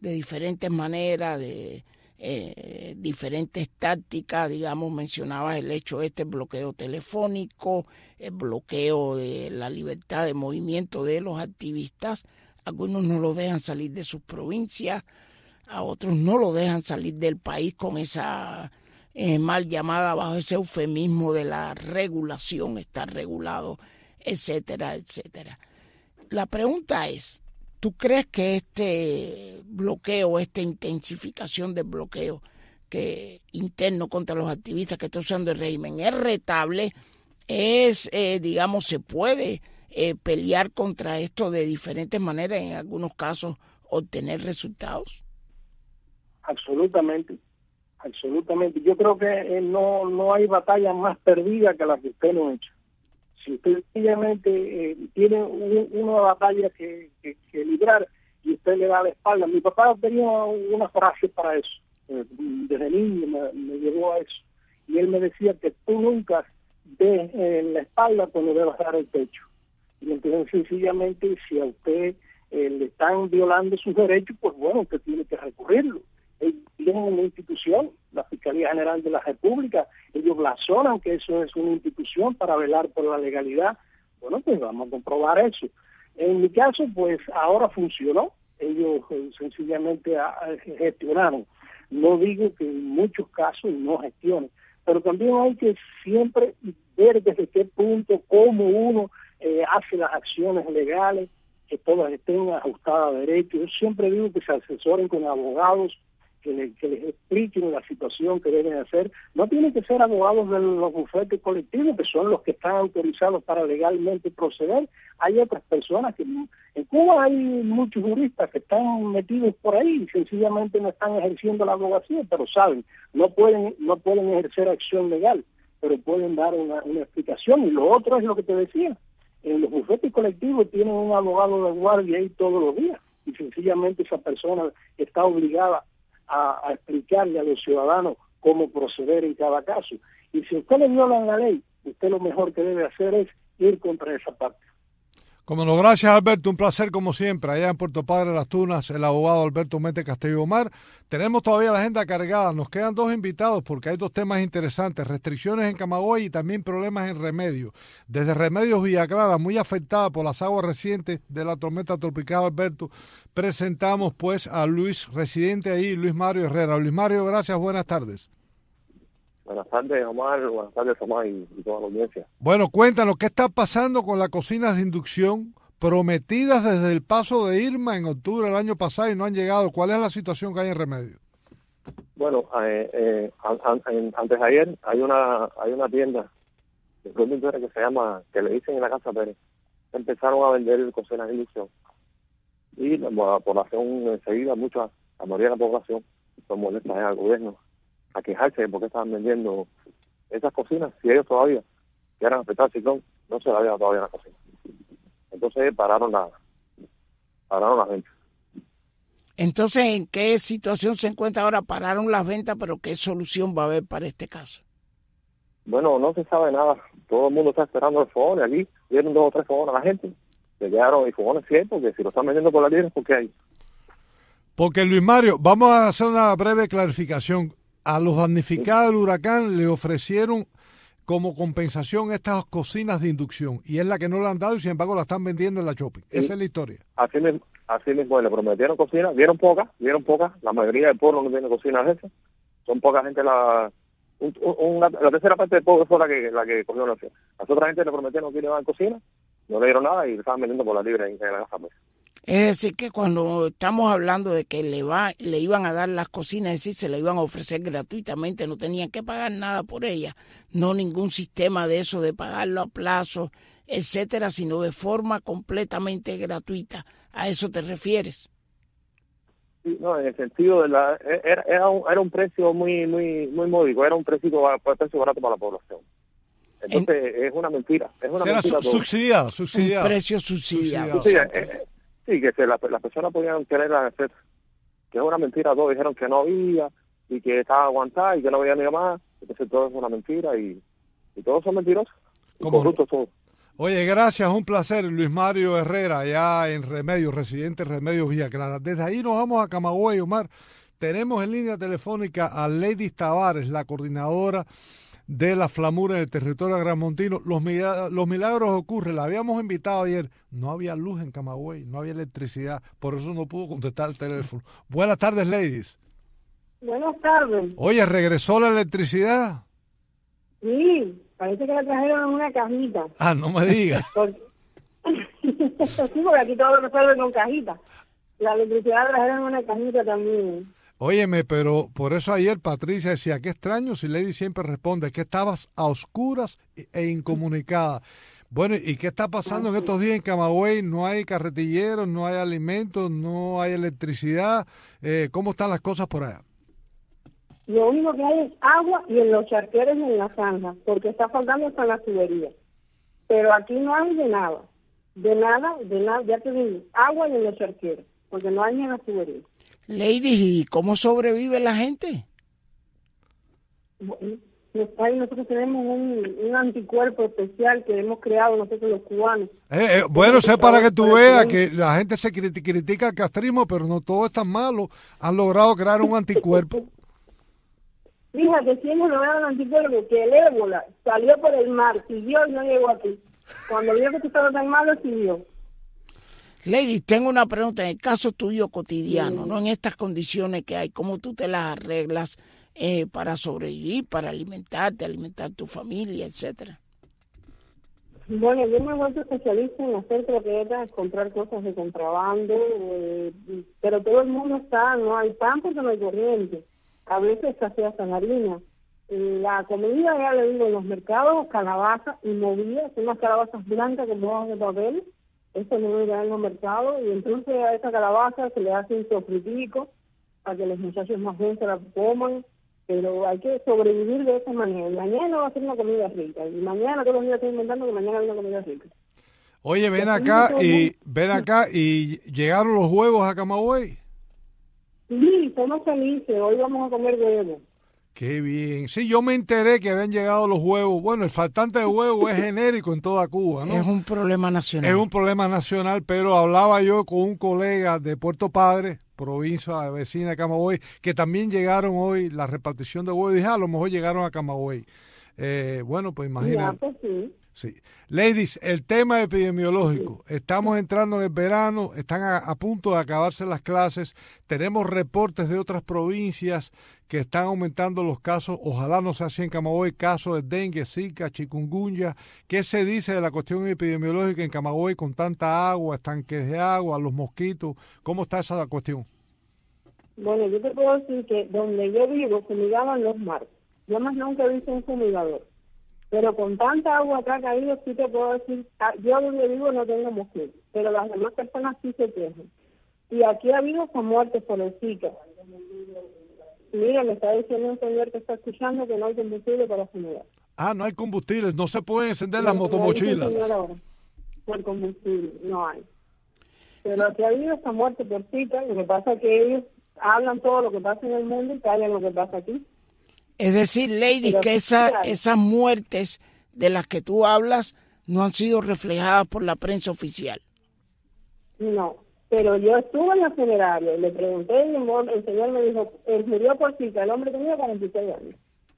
Speaker 2: de diferentes maneras, de diferentes tácticas, digamos, mencionabas el hecho el bloqueo telefónico, el bloqueo de la libertad de movimiento de los activistas. Algunos no lo dejan salir de sus provincias, a otros no lo dejan salir del país con esa mal llamada, bajo ese eufemismo de la regulación, está regulado, etcétera, etcétera. La pregunta es, ¿tú crees que este bloqueo, esta intensificación del bloqueo interno contra los activistas que está usando el régimen es retable? Digamos, se puede pelear contra esto de diferentes maneras, en algunos casos obtener resultados?
Speaker 18: Absolutamente. Yo creo que no hay batalla más perdida que la que usted no ha hecho. Si usted sencillamente tiene una batalla que librar y usted le da la espalda. Mi papá tenía una frase para eso. Desde niño me llevó a eso. Y él me decía que tú nunca des la espalda cuando debas dar el pecho. Y entonces sencillamente si a usted le están violando sus derechos, pues bueno, usted tiene que recurrirlo. Ellos tienen una institución, la Fiscalía General de la República, ellos blasonan que eso es una institución para velar por la legalidad. Bueno, pues vamos a comprobar eso. En mi caso, pues ahora funcionó, ellos sencillamente gestionaron. No digo que en muchos casos no gestionen, pero también hay que siempre ver desde qué punto, cómo uno hace las acciones legales, que todas estén ajustadas a derecho. Yo siempre digo que se asesoren con abogados, que les expliquen la situación que deben hacer. No tienen que ser abogados de los bufetes colectivos, que son los que están autorizados para legalmente proceder. Hay otras personas que en Cuba hay muchos juristas que están metidos por ahí y sencillamente no están ejerciendo la abogacía, pero saben, no pueden ejercer acción legal, pero pueden dar una explicación. Y lo otro es lo que te decía, en los bufetes colectivos tienen un abogado de guardia ahí todos los días y sencillamente esa persona está obligada a explicarle a los ciudadanos cómo proceder en cada caso. Y si usted le viola la ley, usted lo mejor que debe hacer es ir contra esa parte.
Speaker 1: Como no, gracias Alberto, un placer como siempre, allá en Puerto Padre Las Tunas, el abogado Alberto Mete Castillo Omar. Tenemos todavía la agenda cargada, nos quedan 2 invitados porque hay 2 temas interesantes, restricciones en Camagüey y también problemas en Remedios. Desde Remedios Villa Clara, muy afectada por las aguas recientes de la tormenta tropical Alberto, presentamos pues a Luis, residente ahí, Luis Mario Herrera. Luis Mario, gracias, buenas tardes.
Speaker 19: Buenas tardes, Omar. Buenas tardes, Omar, y toda la audiencia.
Speaker 1: Bueno, cuéntanos, ¿qué está pasando con las cocinas de inducción prometidas desde el paso de Irma en octubre del año pasado y no han llegado? ¿Cuál es la situación que hay en Remedios?
Speaker 19: Bueno, antes de ayer hay una tienda de productos que se llama, que le dicen en la Casa Pérez. Empezaron a vender cocinas de inducción. Y la población enseguida, la mayoría de la población, son molestas al gobierno a quejarse de por qué estaban vendiendo esas cocinas, si ellos todavía quieran afectar el ciclón, no se la había todavía la cocina. Entonces pararon la venta.
Speaker 2: Entonces, ¿en qué situación se encuentra ahora? Pararon las ventas, pero ¿qué solución va a haber para este caso?
Speaker 19: Bueno, no se sabe nada. Todo el mundo está esperando los fogones. Aquí dieron 2 o 3 fogones a la gente. Se quedaron y fogones ciertos, que si lo están vendiendo por la libre, ¿por qué hay?
Speaker 1: Porque, Luis Mario, vamos a hacer una breve clarificación. A los damnificados del huracán le ofrecieron como compensación estas cocinas de inducción y es la que no le han dado y sin embargo la están vendiendo en la shopping. Esa es la historia.
Speaker 19: Así mismo le prometieron cocinas, dieron pocas, la mayoría del pueblo no tiene cocinas esas, son poca gente, la tercera parte del pueblo fue la que cogió la opción. Las otras gente le prometieron que le iban a cocinas, no le dieron nada y le estaban vendiendo por la libre en la casa.
Speaker 2: Es decir, que cuando estamos hablando de que le iban a dar las cocinas, es decir, se le iban a ofrecer gratuitamente, no tenían que pagar nada por ellas, no ningún sistema de eso de pagarlo a plazo, etcétera, sino de forma completamente gratuita. ¿A eso te refieres?
Speaker 19: Sí, no, en el sentido de era un precio muy módico, era un precio barato para la población. Entonces es una mentira,
Speaker 1: subsidiado.
Speaker 2: Un precio subsidiado.
Speaker 19: Sí, que las personas podían querer hacer, que es una mentira todo, dijeron que no había y que estaba aguantada y que no había ni más, entonces todo es una mentira y todos son mentirosos, corruptos todos.
Speaker 1: Oye, gracias, un placer. Luis Mario Herrera, allá en Remedios, residente Remedios Villa Clara. Desde ahí nos vamos a Camagüey, Omar. Tenemos en línea telefónica a Lady Tavares, la coordinadora de la Flamura en el territorio agramontino. Los milagros ocurren. La habíamos invitado ayer. No había luz en Camagüey, no había electricidad. Por eso no pudo contestar el teléfono. Buenas tardes, ladies.
Speaker 20: Buenas tardes.
Speaker 1: Oye, ¿regresó la electricidad?
Speaker 20: Sí, parece que la trajeron en una cajita.
Speaker 1: Ah, no me digas.
Speaker 20: Sí, porque aquí todo lo resuelven con cajita. La electricidad la trajeron en una cajita también.
Speaker 1: Óyeme, pero por eso ayer Patricia decía, qué extraño si Lady siempre responde, que estabas a oscuras e incomunicada. Bueno, ¿y qué está pasando en estos días en Camagüey? No hay carretilleros, no hay alimentos, no hay electricidad. ¿Cómo están las cosas por allá?
Speaker 20: Lo único que hay es agua y en los charqueros y en la zanja, porque está faltando hasta en la tubería. Pero aquí no hay de nada, ya te digo, agua y en los charqueros, porque no hay ni en la tubería.
Speaker 2: Lady, ¿y cómo sobrevive la gente?
Speaker 20: Bueno, nosotros tenemos un anticuerpo especial que hemos creado nosotros los cubanos.
Speaker 1: Bueno, sé para que tú veas que la gente se critica el castrismo, pero no todo es tan malo. Han logrado crear un anticuerpo.
Speaker 20: Fíjate, si hemos logrado un anticuerpo, que el ébola salió por el mar, siguió y no llegó aquí. Cuando vio que esto estaba tan malo, siguió.
Speaker 2: Lady, tengo una pregunta. En el caso tuyo cotidiano, ¿no? En estas condiciones que hay, ¿cómo tú te las arreglas para sobrevivir, para alimentarte, alimentar tu familia, etcétera?
Speaker 20: Bueno, yo me he vuelto especialista en hacer croquetas, comprar cosas de contrabando, pero todo el mundo está, no hay pan porque no hay corriente. A veces escasea hasta la harina. La comida, ya le digo, en los mercados, calabaza y movidas, unas calabazas blancas con hojas de papel. Eso no lo dan en los mercados, y entonces a esa calabaza se le hace un sofritico para que los muchachos más jóvenes se la coman, pero hay que sobrevivir de esa manera. Y mañana va a ser una comida rica, y mañana todos los días estoy inventando que mañana hay una comida rica.
Speaker 1: Oye, ven acá y llegaron los huevos a Camagüey.
Speaker 20: Sí, somos felices, hoy vamos a comer huevos.
Speaker 1: Qué bien. Sí, yo me enteré que habían llegado los huevos. Bueno, el faltante de huevos es genérico en toda Cuba, ¿no?
Speaker 2: Es un problema nacional.
Speaker 1: Es un problema nacional, pero hablaba yo con un colega de Puerto Padre, provincia vecina de Camagüey, que también llegaron hoy la repartición de huevos. Y dije, a lo mejor llegaron a Camagüey. Bueno, pues imagínate.
Speaker 20: Ya, pues sí.
Speaker 1: Sí. Ladies, el tema epidemiológico. Estamos entrando en el verano, están a punto de acabarse las clases. Tenemos reportes de otras provincias que están aumentando los casos. Ojalá no sea así en Camagüey, casos de dengue, zika, chikungunya. ¿Qué se dice de la cuestión epidemiológica en Camagüey con tanta agua, estanques de agua, los mosquitos? ¿Cómo está esa cuestión?
Speaker 20: Bueno, yo te puedo decir que donde yo vivo fumigaban los mares. Yo más nunca he visto un fumigador. Pero con tanta agua que ha caído, sí te puedo decir, yo donde vivo no tengo mosquitos, pero las demás personas sí se quejan. Y aquí ha habido hasta muertes por el Zika. Mira, me está diciendo un señor que está escuchando que no hay combustible para fumigar.
Speaker 1: Ah, no hay combustible, no se pueden encender las motomochilas.
Speaker 20: Por combustible, no hay. Pero aquí ha habido hasta muerte por Zika, lo que pasa es que ellos hablan todo lo que pasa en el mundo y callan lo que pasa aquí.
Speaker 2: Es decir, Lady, que esas muertes de las que tú hablas no han sido reflejadas por la prensa oficial.
Speaker 20: No, pero yo estuve en la funeraria y le pregunté y el señor me dijo, él murió por Zika, el hombre tenía 46 años.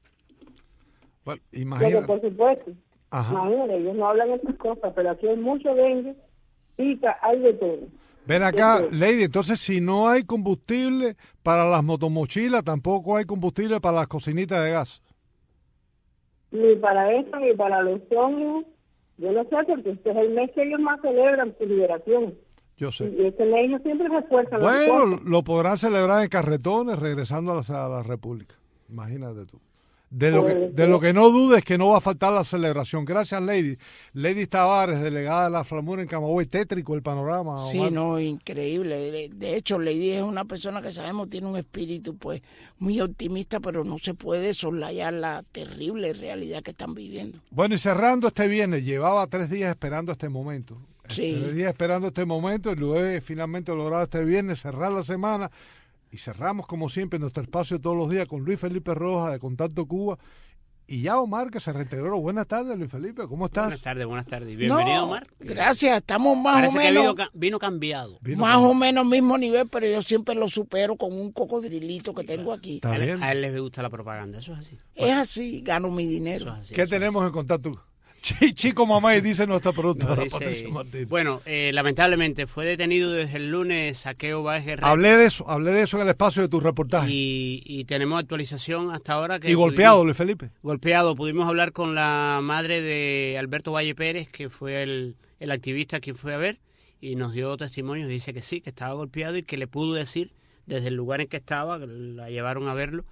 Speaker 1: Bueno, imagínate.
Speaker 20: Pero por supuesto, imagínate, ellos no hablan de estas cosas, pero aquí hay mucho dengue, Zika, hay de todo.
Speaker 1: Ven acá, Lady, entonces si no hay combustible para las motomochilas, tampoco hay combustible para las cocinitas de gas.
Speaker 20: Ni para eso, ni para los zombies. Yo no sé, porque este es el mes que ellos más celebran su liberación.
Speaker 1: Yo sé.
Speaker 20: Y este mes ellos siempre refuerzan las
Speaker 1: Bueno,
Speaker 20: cosas.
Speaker 1: lo podrán celebrar en carretones regresando a la República. Imagínate tú. De lo que no dudes que no va a faltar la celebración. Gracias, Lady. Lady Tavares, delegada de la Flamura en Camagüey. Tétrico el panorama.
Speaker 2: Sí,
Speaker 1: Omar.
Speaker 2: no, increíble. De hecho, Lady es una persona que sabemos tiene un espíritu pues muy optimista, pero no se puede soslayar la terrible realidad que están viviendo.
Speaker 1: Bueno, y cerrando este viernes, llevaba 3 días esperando este momento.
Speaker 2: Sí.
Speaker 1: 3 días esperando este momento y luego finalmente logrado este viernes cerrar la semana. Y cerramos, como siempre, nuestro espacio todos los días con Luis Felipe Rojas de Contacto Cuba y ya Omar, que se reintegró. Buenas tardes, Luis Felipe, ¿cómo estás?
Speaker 21: Buenas tardes. Bienvenido, Omar.
Speaker 2: Gracias, estamos más
Speaker 21: Parece
Speaker 2: o menos...
Speaker 21: que vino cambiado.
Speaker 2: O menos mismo nivel, pero yo siempre lo supero con un cocodrilito que tengo aquí.
Speaker 21: A él les gusta la propaganda, eso es así.
Speaker 2: Es así, gano mi dinero.
Speaker 1: ¿Qué tenemos en contacto? Chico Mamá, y dice nuestra productora Patricia Martínez.
Speaker 21: Bueno, lamentablemente fue detenido desde el lunes Saqueo Báez Guerrero.
Speaker 1: Hablé de eso en el espacio de tu reportaje.
Speaker 21: Y tenemos actualización hasta ahora.
Speaker 1: ¿Y golpeado, Luis Felipe?
Speaker 21: Golpeado. Pudimos hablar con la madre de Alberto Valle Pérez, que fue el activista quien fue a ver, y nos dio testimonio. Dice que sí, que estaba golpeado y que le pudo decir desde el lugar en que estaba, que la llevaron a verlo,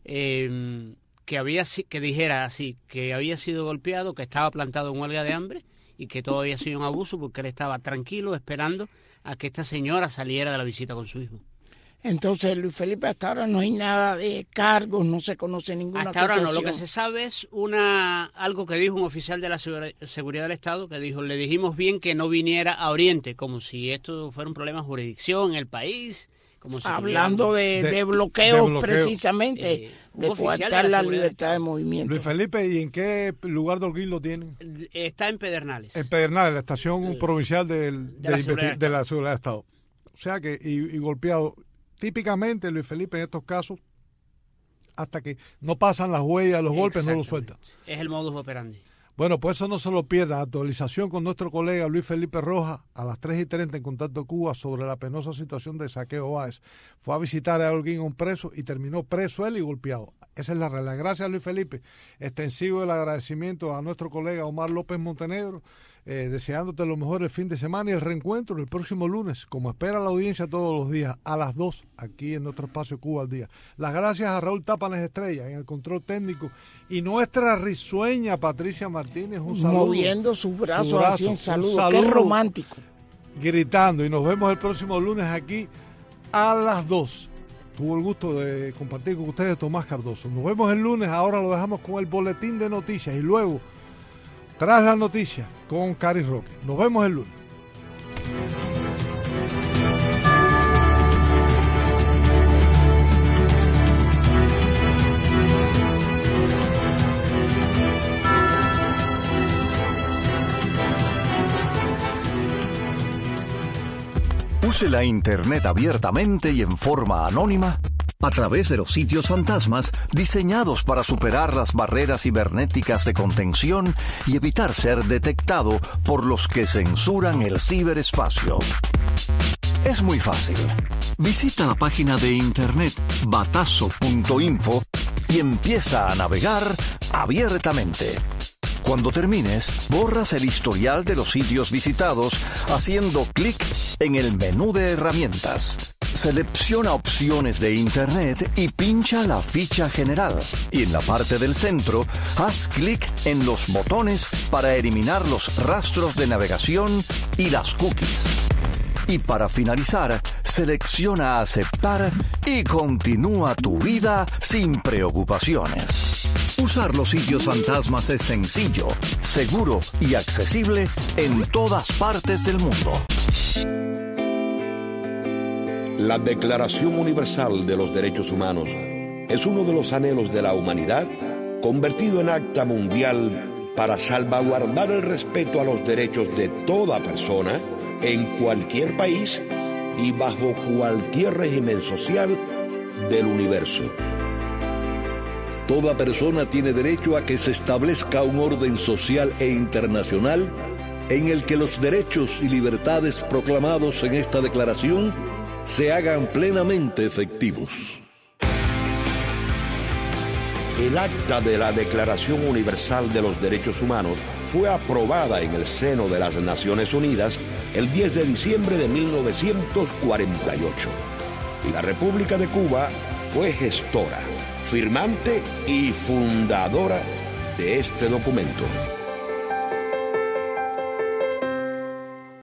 Speaker 21: que dijera así, que había sido golpeado, que estaba plantado en huelga de hambre y que todo había sido un abuso porque él estaba tranquilo esperando a que esta señora saliera de la visita con su hijo.
Speaker 2: Entonces, Luis Felipe, hasta ahora no hay nada de cargos, no se conoce ninguna
Speaker 21: Hasta ahora no, lo que se sabe es algo que dijo un oficial de la Seguridad del Estado, que dijo, le dijimos bien que no viniera a Oriente, como si esto fuera un problema de jurisdicción en el país. Como si
Speaker 2: hablando de bloqueos precisamente, de coartar la libertad de movimiento.
Speaker 1: Luis Felipe, ¿y en qué lugar de Holguín lo tienen?
Speaker 21: Está en Pedernales.
Speaker 1: En Pedernales, la estación provincial de la Seguridad del Estado. O sea que, y golpeado. Típicamente, Luis Felipe, en estos casos, hasta que no pasan las huellas, los golpes, no los sueltan.
Speaker 21: Es el modus operandi.
Speaker 1: Bueno, pues eso no se lo pierda. Actualización con nuestro colega Luis Felipe Rojas a las 3:30 en Contacto Cuba sobre la penosa situación de Saqueo Báez. Fue a visitar a Holguín un preso y terminó preso él y golpeado. Esa es la realidad. Gracias, Luis Felipe. Extensivo el agradecimiento a nuestro colega Omar López Montenegro, deseándote lo mejor el fin de semana y el reencuentro el próximo lunes, como espera la audiencia todos los días, a las 2, aquí en nuestro espacio Cuba al Día. Las gracias a Raúl Tápanes Estrella en el control técnico y nuestra risueña Patricia Martínez, un saludo.
Speaker 2: Moviendo sus brazos así en saludo, qué romántico.
Speaker 1: Gritando, y nos vemos el próximo lunes aquí a las 2. Tuvo el gusto de compartir con ustedes Tomás Cardoso. Nos vemos el lunes, ahora lo dejamos con el boletín de noticias y luego tras la noticia con Cari Roque. Nos vemos el lunes.
Speaker 22: Use la Internet abiertamente y en forma anónima a través de los sitios fantasmas diseñados para superar las barreras cibernéticas de contención y evitar ser detectado por los que censuran el ciberespacio. Es muy fácil. Visita la página de internet batazo.info y empieza a navegar abiertamente. Cuando termines, borras el historial de los sitios visitados haciendo clic en el menú de herramientas. Selecciona opciones de Internet y pincha la ficha general. Y en la parte del centro, haz clic en los botones para eliminar los rastros de navegación y las cookies. Y para finalizar, selecciona aceptar y continúa tu vida sin preocupaciones. Usar los sitios fantasmas es sencillo, seguro y accesible en todas partes del mundo.
Speaker 6: La Declaración Universal de los Derechos Humanos es uno de los anhelos de la humanidad convertido en acta mundial para salvaguardar el respeto a los derechos de toda persona en cualquier país y bajo cualquier régimen social del universo. Toda persona tiene derecho a que se establezca un orden social e internacional en el que los derechos y libertades proclamados en esta declaración se hagan plenamente efectivos. El acta de la Declaración Universal de los Derechos Humanos fue aprobada en el seno de las Naciones Unidas el 10 de diciembre de 1948. Y la República de Cuba fue gestora, firmante y fundadora de este documento.